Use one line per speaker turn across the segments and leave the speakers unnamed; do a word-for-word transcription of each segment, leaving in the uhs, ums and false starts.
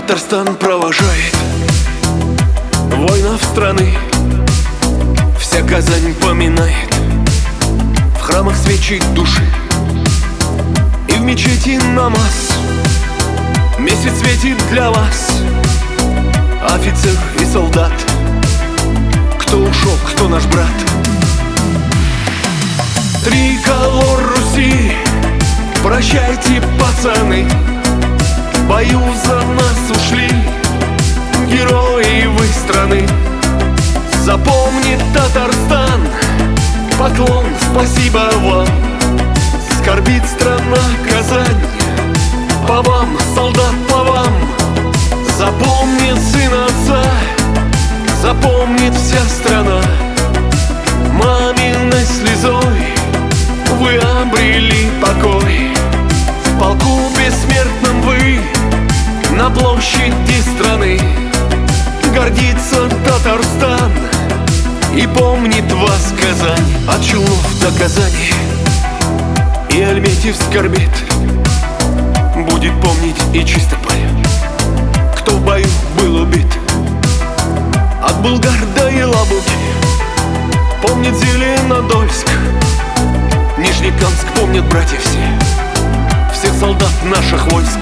Татарстан провожает воинов страны, вся Казань поминает в храмах свечи души и в мечети намаз. Месяц светит для вас, офицер и солдат, кто ушел, кто наш брат. Триколор Руси, прощайте, пацаны, в бою за нас ушли герои вы страны. Запомни, Татарстан, поклон, спасибо вам. Скорбит страна Казань по вам, солдат, по вам. Запомнит сын отца, запомнит вся страна. Маминой слезой вы обрели покой. В полку бессмертном вы на площади страны. Гордится Татарстан и помнит вас Казань. От Челнов до Казани и Альметьев скорбит, будет помнить и Чистополь, кто в бою был убит. От Булгар до Елабуги помнит Зеленодольск, Нижнекамск помнят братья все, всех солдат наших войск.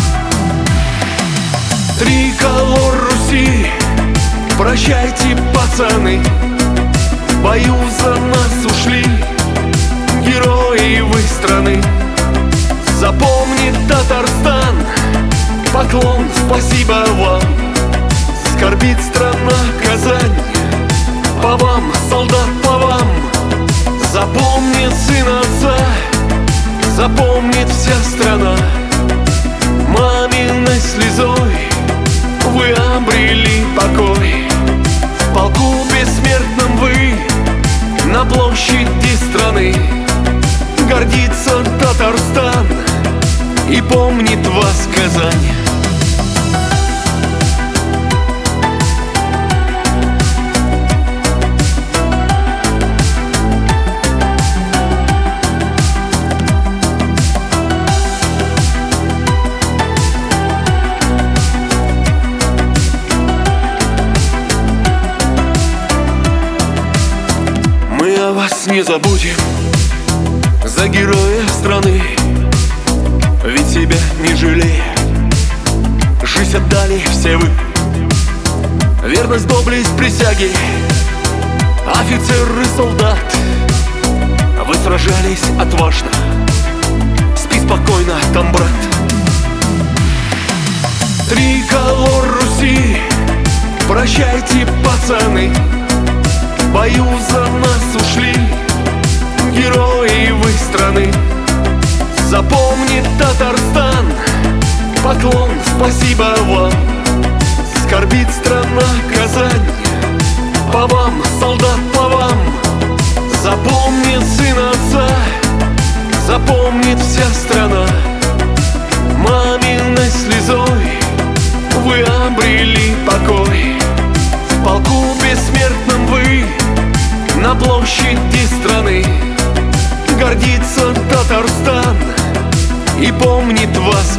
Триколор Руси, прощайте, пацаны, в бою за нас ушли герои вы страны. Запомни, Татарстан, поклон, спасибо вам. Скорбит страна Казань по вам, солдат, по вам. Запомнит сын отца, запомнит вся страна. Маминой слезой вы обрели покой. В полку бессмертном вы на площади страны. Гордится Татарстан и помнит вас Казань. Мы о вас не забудем, за героя страны, ведь себя не жалея жизнь отдали все вы. Верность, доблесть, присяги, офицер и солдат, вы сражались отважно, спи спокойно там, брат. Триколор Руси, прощайте, пацаны, в бою за нас ушли герои вы страны. Запомни, Татарстан, поклон, спасибо вам. Скорбит страна Казань по вам, солдат, по вам. Запомнит сын отца, запомнит вся страна. Маминой слезой вы обрели покой. В полку бессмертном вы на площади страны. Гордится Татарстан и помнит вас